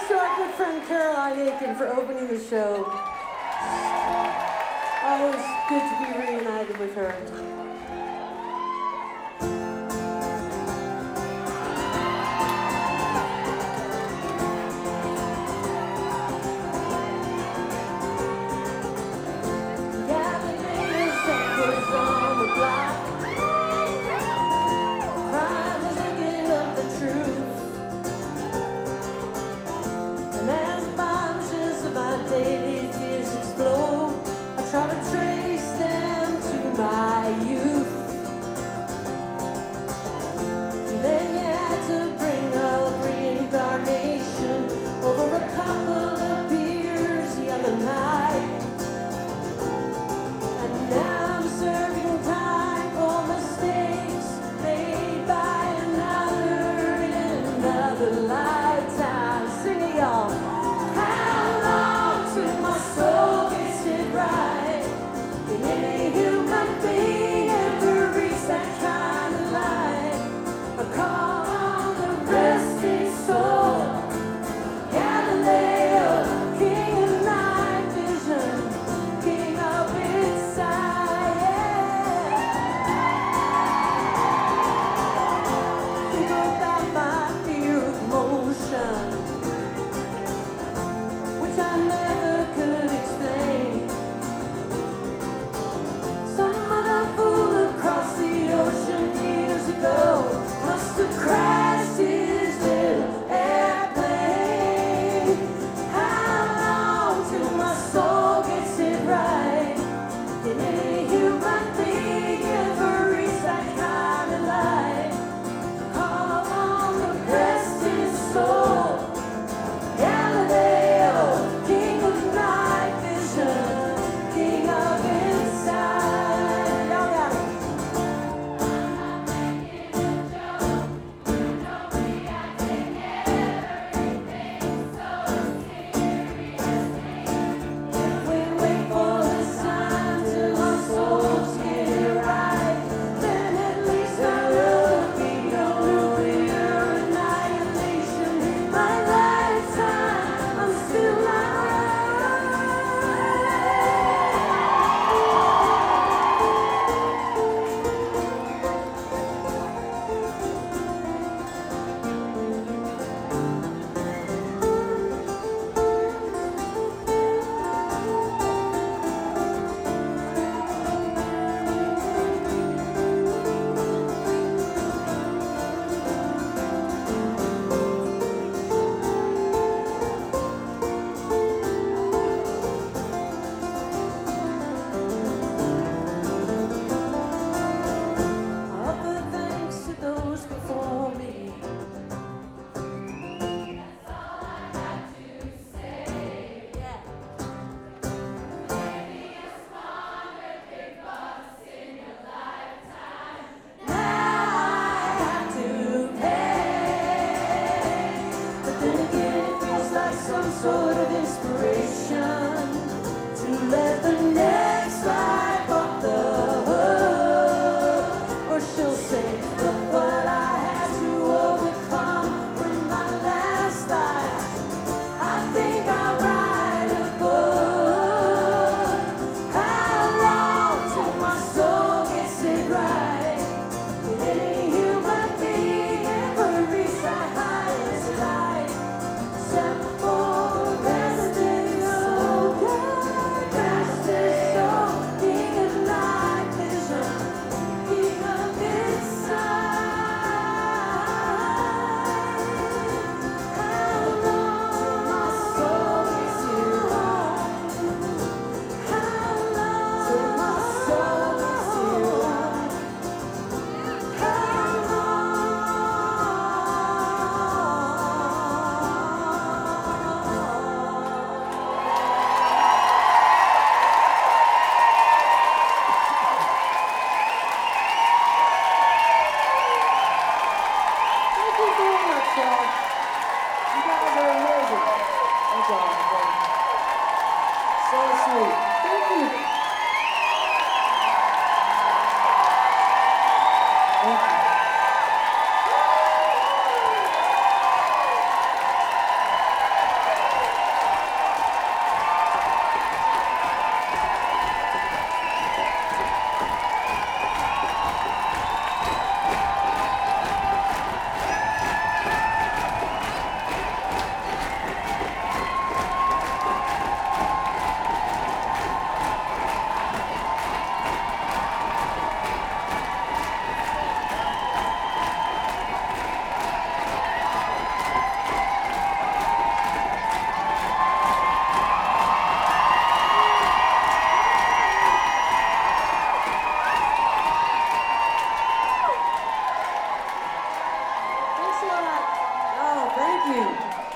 to our good friend Caroline Aiken for opening the show. Always good to be reunited with her. Daily fears explode. I try to trace them to my youth. Then you had to bring up reincarnation over a couple of beers the other night. And now I'm serving time for mistakes made by another in another lifetime. Sing it, y'all. My soul gets it right. Can any human being ever reach that kind of light? I call on the resting soul, Galileo, king of night vision, king of insight. Think about my fear of motion, which I never could explain. Some other fool across the ocean years ago must have crashed his little airplane. How long till my soul gets it right? Can any human being ever reach that kind of light? Call on the resting soul, Galileo, king of night vision, king of insight. Y'all got it. If we wait for the sign till our souls get it right, then at least there will be no nuclear annihilation. In my lifetime, I'm still offer thanks to those before me. That's all I have to say. Yeah. Maybe a small big bucks in your lifetime. Now I have to pay. But then again, it feels like some sort of inspiration to let the next life off the hook. Or she'll say, look what I had to overcome from my last life. I think I'll write a book. How long till my soul gets it right? Can any human being ever reach that highest light? Except for resting soul, resting soul, king of night vision, king of insight. How long till my soul gets it right? How long till my soul gets it right? How Thank you very much, y'all. You guys are amazing. Thank y'all. So sweet.